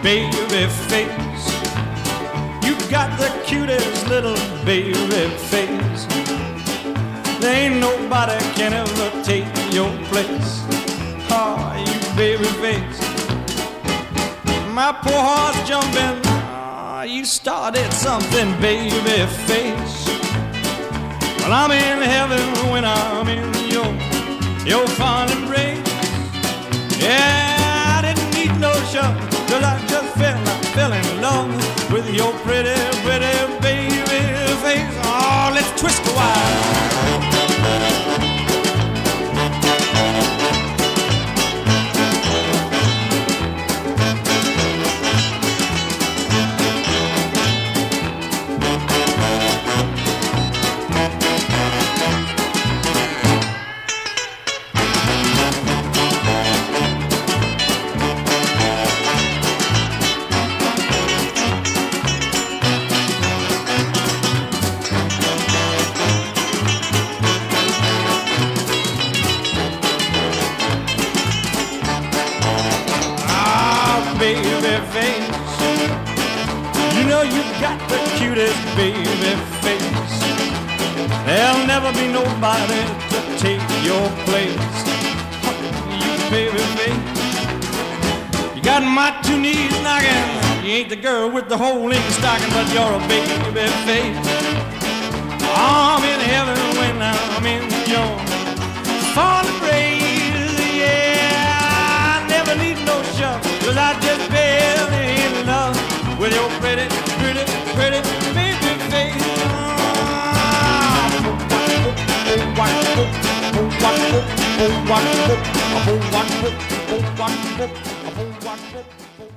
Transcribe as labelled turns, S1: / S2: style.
S1: baby face. You got the cutest little baby face. There ain't nobody can ever take your place. Oh, you baby face. My poor heart's jumping. Oh, you started something, baby face. Well, I'm in heaven when I'm in your fond embrace. Yeah, I didn't need no shove, 'cause I just fell in love with your pretty, pretty baby face. Oh, let's twist a while. Baby face, you know you got the cutest baby face. There'll never be nobody to take your place. You baby face, you got my two knees knocking. You ain't the girl with the hole in your stocking, but you're a baby face. I'm in heaven when I'm in your fond embrace. Yeah, I never need no shove, 'cause I just fell in love with your pretty, pretty, pretty baby face. Oh,